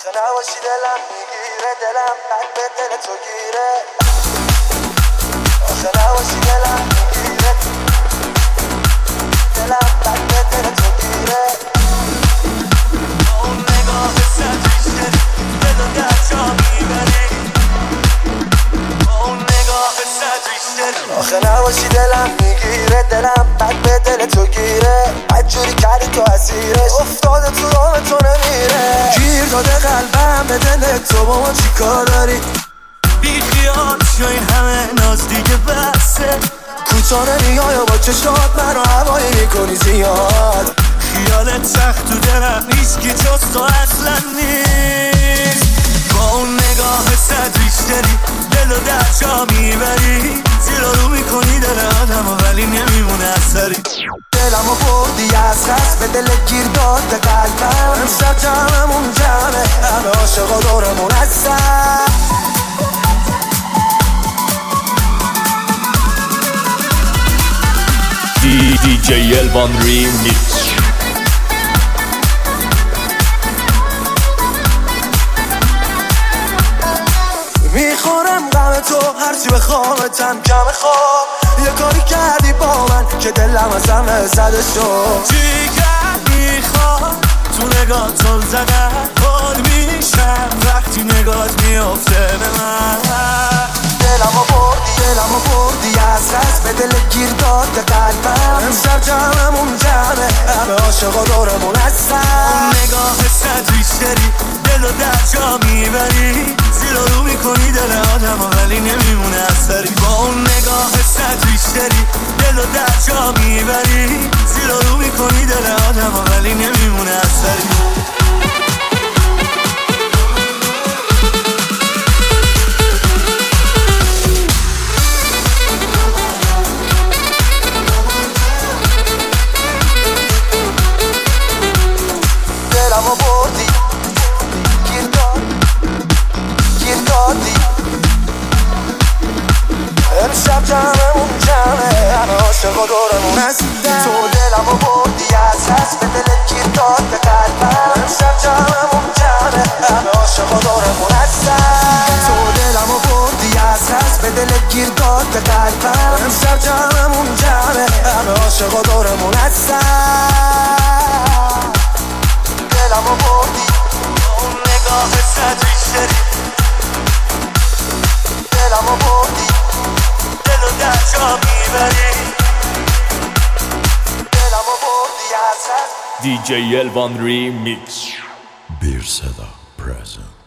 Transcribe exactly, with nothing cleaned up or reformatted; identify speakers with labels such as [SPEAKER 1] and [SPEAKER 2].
[SPEAKER 1] آخه نباشی دلم میگیره دلم قلب دل تو گیره آخه نباشی دلم میگیره دلم قلب دل تو گیره با اون نگاه سطریشه دل و در جا میبری با اون نگاه سطریشه آخه نباشی دلم میگیره دلم قلب دل تو گیره بدجوری کردی تو اسیرش افتاده تو دام تو نمیره گیر داده قلبم به دل تو با ما چی کار داری بی خیال شو این همه ناز دیگه بسه کوتاه نمیای با چشات من رو هوایی میکنی زیاد خیالت سخت تو دلم نیست که جز تو اصلا نیست با اون نگاه صدریش داری دل و در جا میبری زیر رو میکنی دل آدم ولی نمیمونه اثری دلمو بردی از خست به دل گیر داده قلبم امشب جمعمون جمعه همه عاشقا دورمون هستن
[SPEAKER 2] دی دی جی الوان ریمیکس
[SPEAKER 1] میخورم غم تو هرچی بخوامتم کم خواب یه کاری کردی با من که دلم از همه زده شد جیگر میخواد تو نگاه تل زدن حال میشم وقتی نگاهت میافته به من دلمو بردی دلمو بردی از دست به دل گیر داده قلبم امشب جمعمون جمعه همه عاشقا دورمون هستن اون نگاه صدریش داری دل و در جا میبری زیر رو میکنی دل آدم ولی نمیمونه اثری با اون نگاه صدریش داری دل و در جا میبری زیر رو میکنی دل آدم ولی نمیمونه اثری دلمو بردی گیر داد گیر دادی امشب جمعمون جمعه همه عاشقا دورمون هستن تو دلمو بردی از هست به دلت گیر داده قلبم امشب جمعمون جمعه همه عاشقا دورمون هستن تو دلمو بردی از هست به دلت گیر داده قلبم امشب جمعمون جمعه همه عاشقا دورمون هستن دلمو بردی اون نگاه صدریش داری دلمو بردی دل و در جا میبری دلمو بردی از هست
[SPEAKER 2] دی جی الوان ریمیکس
[SPEAKER 3] Bir Seda present.